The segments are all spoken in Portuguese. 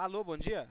Alô, bom dia.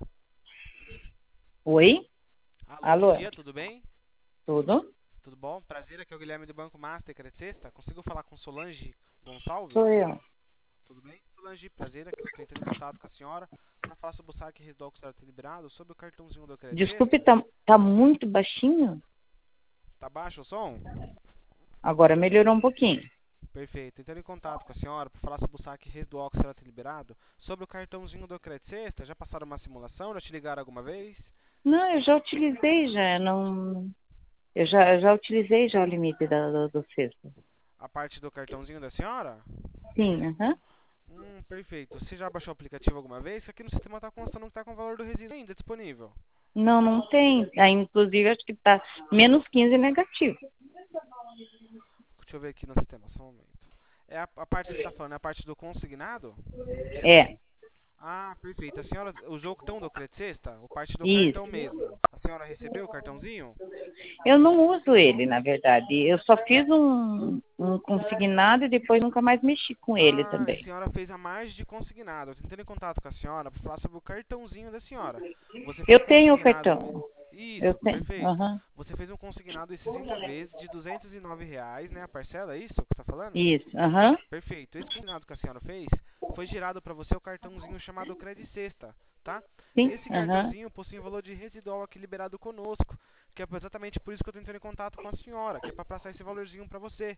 Oi? Alô, bom Alô? dia, tudo bem? Tudo? Tudo bom? Prazer, aqui é o Guilherme do Banco Master, Crescesta. Consigo falar com Solange Gonçalves? Sou eu. Tudo bem? Solange, prazer, aqui estou entrando em contato com a senhora para falar sobre o saque residual que a senhora tem liberado, sobre o cartãozinho do Desculpe, Crescesta. tá muito baixinho? Tá baixo o som? Agora melhorou um pouquinho. Perfeito. Entrando em contato com a senhora para falar sobre o saque residual que a senhora tem liberado, sobre o cartãozinho do Crescesta. Já passaram uma simulação? Já te ligaram alguma vez? Não, eu já utilizei já, não. Eu já utilizei já o limite do cesto. A parte do cartãozinho da senhora? Sim, aham. Perfeito. Você já baixou o aplicativo alguma vez? Que aqui no sistema está constando que está com o valor do resíduo ainda disponível. Não, não tem. Aí, inclusive, acho que tá -15 negativo. Deixa eu ver aqui no sistema, só um momento. É a parte que você está falando, é a parte do consignado? É, Ah, perfeito. A senhora usou o cartão do Credit Sexta? O parte do isso. cartão mesmo. A senhora recebeu o cartãozinho? Eu não uso ele, na verdade. Eu só fiz um consignado e depois nunca mais mexi com ele Ah, a também. senhora fez a margem de consignado. Eu tô entrando em contato com a senhora para falar sobre o cartãozinho da senhora. Você fez Eu tenho o consignado. cartão. Eu Isso, tenho. perfeito. Aham. Você fez um consignado de 60 vezes de R$ 209, né? A parcela, é isso que você está falando? Isso. Aham. Perfeito. Esse consignado que a senhora fez foi girado para você o cartãozinho chamado Credit Sexta, tá? Sim. Esse Aham. cartãozinho possui um valor de residual aqui liberado conosco, que é exatamente por isso que eu estou entrando em contato com a senhora, que é para passar esse valorzinho para você.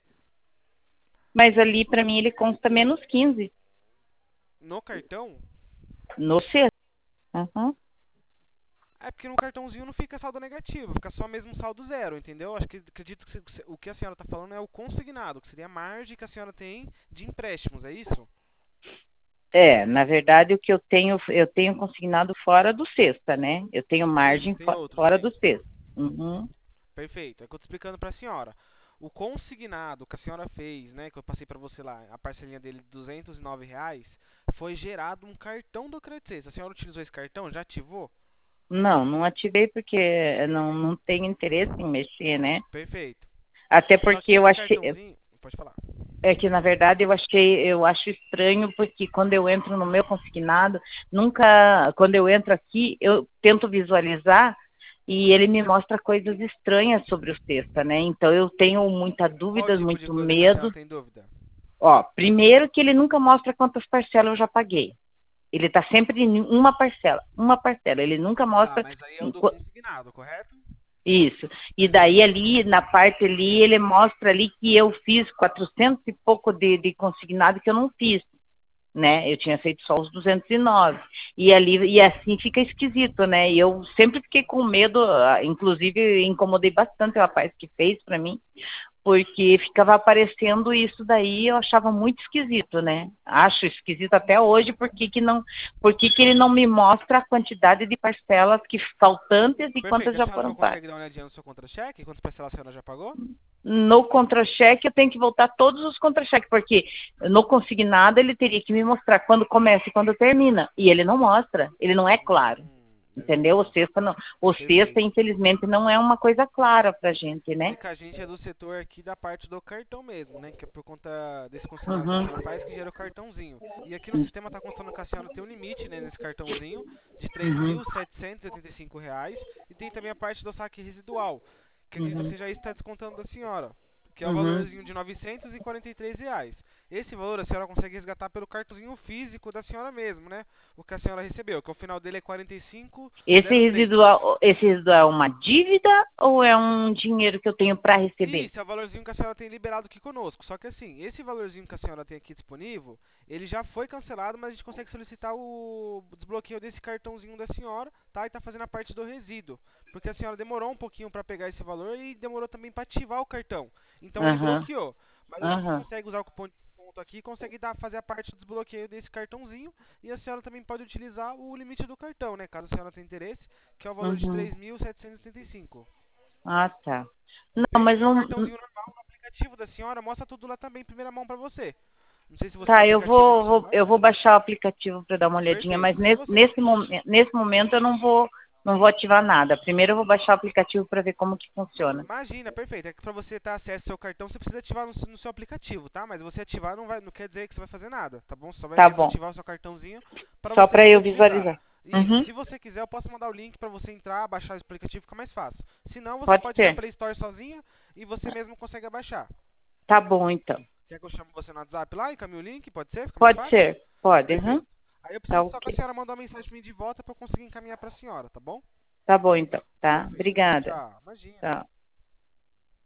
Mas ali, para mim, ele consta -15 No cartão, no sexto. Aham. é porque no cartãozinho não fica saldo negativo, fica só mesmo saldo zero, entendeu? Acredito que o que a senhora está falando é o consignado, que seria a margem que a senhora tem de empréstimos, é isso? É, na verdade, o que eu tenho consignado fora do sexta, né? Eu tenho Sim, margem tem outros, fora do sim. sexto. Uhum. Perfeito. É que eu tô explicando para a senhora. O consignado que a senhora fez, né, que eu passei para você lá, a parcelinha dele de R$ 209, foi gerado um cartão do Credit Suisse. A senhora utilizou esse cartão? Já ativou? Não, não ativei porque não tenho interesse em mexer, né? Perfeito. Até Só porque que eu esse achei, cartãozinho, pode falar. é que na verdade eu acho estranho porque quando eu entro no meu consignado, nunca, quando eu entro aqui, eu tento visualizar e ele me mostra coisas estranhas sobre o cesta, né? Então eu tenho muita Qual dúvida, tipo de muito coisa que a senhora medo. tem dúvida? Ó, primeiro que ele nunca mostra quantas parcelas eu já paguei. Ele está sempre em uma parcela, uma parcela. Ele nunca Tá, mostra mas aí é o do consignado, correto? isso. E daí ali, na parte ali, ele mostra ali que eu fiz 400 e pouco de consignado que eu não fiz, né? Eu tinha feito só os 209. E ali, e assim fica esquisito, né? E eu sempre fiquei com medo, inclusive incomodei bastante o rapaz que fez para mim, porque ficava aparecendo isso daí, eu achava muito esquisito, né? Acho esquisito até hoje, por que ele não me mostra a quantidade de parcelas que faltantes e Perfeito. quantas A já senhora foram não pagas. consegue dar uma olhadinha no seu contra-cheque? Quantas parcelas a senhora já pagou? No contra-cheque eu tenho que voltar todos os contra-cheques, porque no consignado ele teria que me mostrar quando começa e quando termina, e ele não mostra, ele não é claro. Entendeu? Não. O sexta, Perfeito. infelizmente, não é uma coisa clara pra gente, É né? que a gente é do setor aqui da parte do cartão mesmo, né? Que é por conta desse consignado que a Uhum. senhora faz que gera o cartãozinho. E aqui no sistema está constando que a senhora tem um limite, né, nesse cartãozinho de R$ 3.785 e tem também a parte do saque residual, que acredito que Uhum. seja isso que está descontando da senhora, que é o Uhum. valorzinho de R$ 943. Esse valor a senhora consegue resgatar pelo cartãozinho físico da senhora mesmo, né? O que a senhora recebeu, que o final dele é 4503. Esse residual é uma dívida ou é um dinheiro que eu tenho para receber? Isso, é o valorzinho que a senhora tem liberado aqui conosco. Só que assim, esse valorzinho que a senhora tem aqui disponível, ele já foi cancelado, mas a gente consegue solicitar o desbloqueio desse cartãozinho da senhora, tá? E tá fazendo a parte do resíduo. Porque a senhora demorou um pouquinho para pegar esse valor e demorou também para ativar o cartão. Então ele Aham, bloqueou. Mas a gente aham, consegue usar o cupom de desconto aqui, consegue fazer a parte do desbloqueio desse cartãozinho e a senhora também pode utilizar o limite do cartão, né? Caso a senhora tenha interesse, que é o valor de uhum. 3.775. Ah, tá. Não, mas Perfeito. E o não. cartãozinho normal no aplicativo da senhora mostra tudo lá também, em primeira mão pra você. Não sei se você tem o Tá, aplicativo no celular. eu vou baixar o aplicativo para dar uma olhadinha, mas Perfeito. Se você. nesse momento eu não vou ativar nada. Primeiro eu vou baixar o aplicativo para ver como que funciona. Imagina, perfeito. É que pra você ter acesso ao seu cartão, você precisa ativar no seu aplicativo, tá? Mas você ativar não quer dizer que você vai fazer nada, tá bom? Você só vai Tá mesmo bom. ativar o seu cartãozinho para Só você para poder eu utilizar. visualizar. Uhum. Se você quiser, eu posso mandar o link pra você entrar, baixar o aplicativo, fica mais fácil. Se não, você Pode pode ir na ser. Play Store sozinha e você mesmo consegue abaixar. Tá bom, então. Quer que eu chame você no WhatsApp lá e encaminhe o link? Pode ser? Fica mais Pode fácil? ser. Pode. Uhum. Perfeito. Aí eu Tá preciso só que a ok. senhora mandar uma mensagem pra mim de volta pra eu conseguir encaminhar pra senhora, tá bom? Tá bom, então. Tá? Perfeito. Obrigada. Tchau. Imagina. Tá.